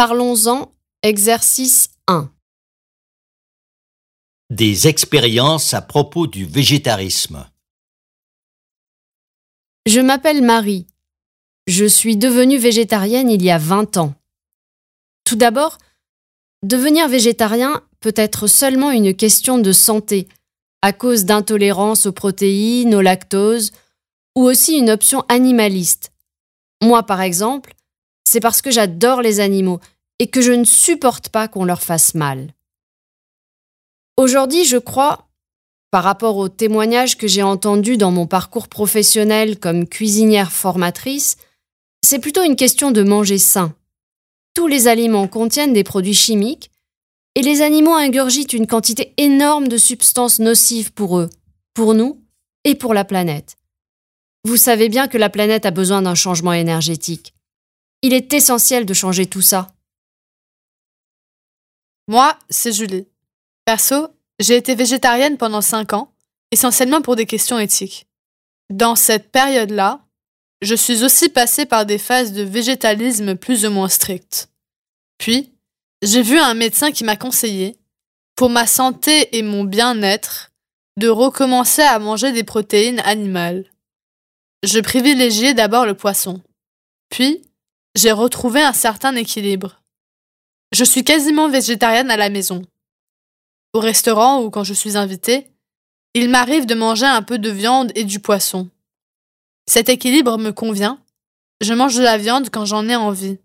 Parlons-en, exercice 1. Des expériences à propos du végétarisme. Je m'appelle Marie. Je suis devenue végétarienne il y a 20 ans. Tout d'abord, devenir végétarien peut être seulement une question de santé, à cause d'intolérance aux protéines, au lactose, ou aussi une option animaliste. Moi, par exemple, c'est parce que j'adore les animaux et que je ne supporte pas qu'on leur fasse mal. Aujourd'hui, je crois, par rapport aux témoignages que j'ai entendus dans mon parcours professionnel comme cuisinière formatrice, c'est plutôt une question de manger sain. Tous les aliments contiennent des produits chimiques et les animaux ingurgitent une quantité énorme de substances nocives pour eux, pour nous et pour la planète. Vous savez bien que la planète a besoin d'un changement énergétique. Il est essentiel de changer tout ça. Moi, c'est Julie. Perso, j'ai été végétarienne pendant 5 ans, essentiellement pour des questions éthiques. Dans cette période-là, je suis aussi passée par des phases de végétalisme plus ou moins strictes. Puis, j'ai vu un médecin qui m'a conseillé, pour ma santé et mon bien-être, de recommencer à manger des protéines animales. Je privilégiais d'abord le poisson. Puis, j'ai retrouvé un certain équilibre. Je suis quasiment végétarienne à la maison. Au restaurant ou quand je suis invitée, il m'arrive de manger un peu de viande et du poisson. Cet équilibre me convient. Je mange de la viande quand j'en ai envie.